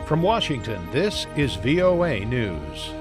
From Washington, this is VOA News.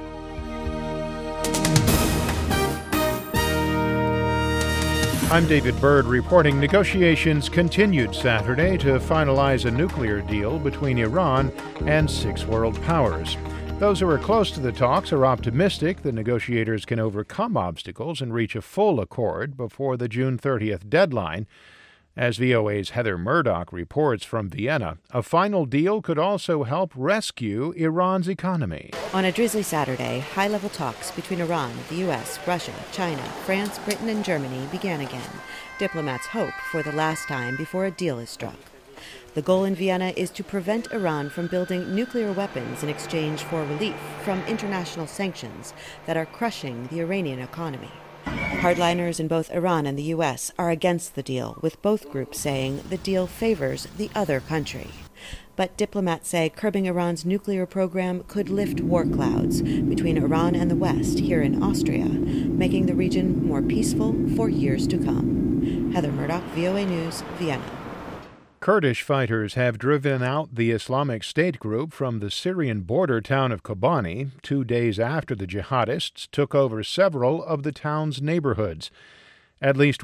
I'm David Byrd reporting negotiations continued Saturday to finalize a nuclear deal between Iran and 6 world powers. Those who are close to the talks are optimistic the negotiators can overcome obstacles and reach a full accord before the June 30th deadline. As VOA's Heather Murdoch reports from Vienna, a final deal could also help rescue Iran's economy. On a drizzly Saturday, high-level talks between Iran, the U.S., Russia, China, France, Britain, and Germany began again. Diplomats hope for the last time before a deal is struck. The goal in Vienna is to prevent Iran from building nuclear weapons in exchange for relief from international sanctions that are crushing the Iranian economy. Hardliners in both Iran and the U.S. are against the deal, with both groups saying the deal favors the other country. But diplomats say curbing Iran's nuclear program could lift war clouds between Iran and the West here in Austria, making the region more peaceful for years to come. Heather Murdoch, VOA News, Vienna. Kurdish fighters have driven out the Islamic State group from the Syrian border town of Kobani 2 days after the jihadists took over several of the town's neighborhoods. At least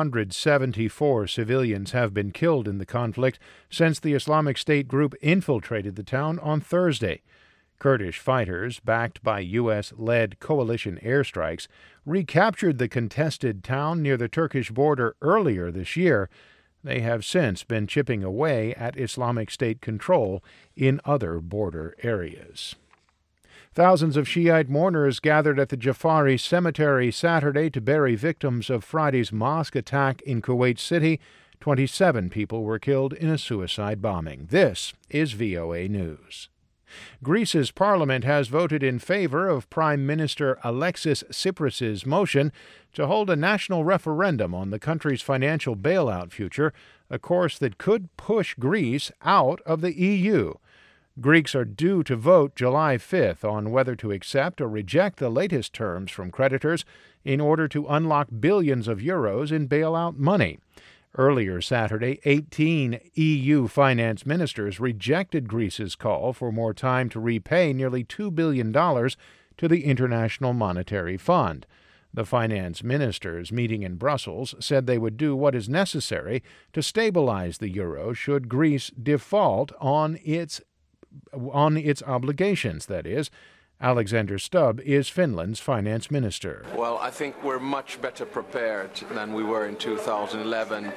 174 civilians have been killed in the conflict since the Islamic State group infiltrated the town on Thursday. Kurdish fighters, backed by U.S.-led coalition airstrikes, recaptured the contested town near the Turkish border earlier this year. They have since been chipping away at Islamic State control in other border areas. Thousands of Shiite mourners gathered at the Jafari Cemetery Saturday to bury victims of Friday's mosque attack in Kuwait City. 27 people were killed in a suicide bombing. This is VOA News. Greece's parliament has voted in favor of Prime Minister Alexis Tsipras's motion to hold a national referendum on the country's financial bailout future, a course that could push Greece out of the EU. Greeks are due to vote July 5th on whether to accept or reject the latest terms from creditors in order to unlock billions of euros in bailout money. Earlier Saturday, 18 EU finance ministers rejected Greece's call for more time to repay nearly $2 billion to the International Monetary Fund. The finance ministers meeting in Brussels said they would do what is necessary to stabilize the euro should Greece default on its obligations, that is. Alexander Stubb is Finland's finance minister. Well, I think we're much better prepared than we were in 2011,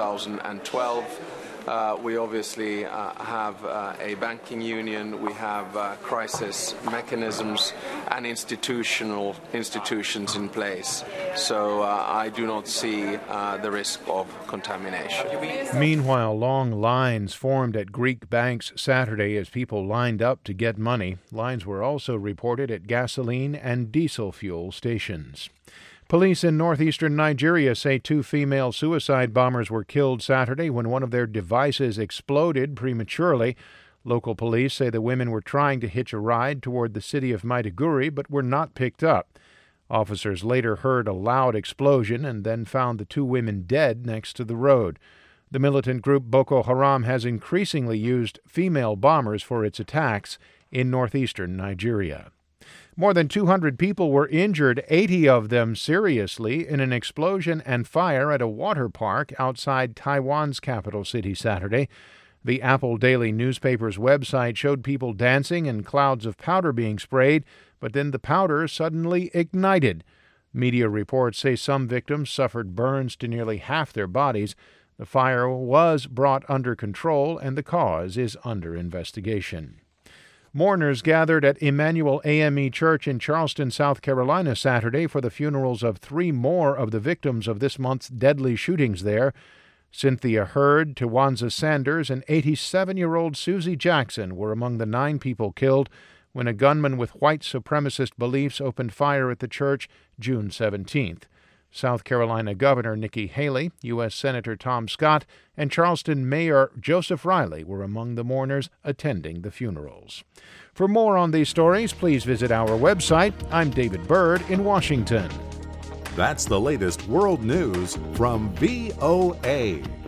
2012. We obviously have a banking union, we have crisis mechanisms and institutions in place. So I do not see the risk of contamination. Meanwhile, long lines formed at Greek banks Saturday as people lined up to get money. Lines were also reported at gasoline and diesel fuel stations. Police in northeastern Nigeria say 2 female suicide bombers were killed Saturday when one of their devices exploded prematurely. Local police say the women were trying to hitch a ride toward the city of Maiduguri but were not picked up. Officers later heard a loud explosion and then found the 2 women dead next to the road. The militant group Boko Haram has increasingly used female bombers for its attacks in northeastern Nigeria. More than 200 people were injured, 80 of them seriously, in an explosion and fire at a water park outside Taiwan's capital city Saturday. The Apple Daily newspaper's website showed people dancing and clouds of powder being sprayed, but then the powder suddenly ignited. Media reports say some victims suffered burns to nearly half their bodies. The fire was brought under control, and the cause is under investigation. Mourners gathered at Emmanuel AME Church in Charleston, South Carolina, Saturday for the funerals of 3 more of the victims of this month's deadly shootings there. Cynthia Hurd, Tawanza Sanders, and 87-year-old Susie Jackson were among the 9 people killed when a gunman with white supremacist beliefs opened fire at the church June 17th. South Carolina Governor Nikki Haley, U.S. Senator Tom Scott, and Charleston Mayor Joseph Riley were among the mourners attending the funerals. For more on these stories, please visit our website. I'm David Byrd in Washington. That's the latest world news from VOA.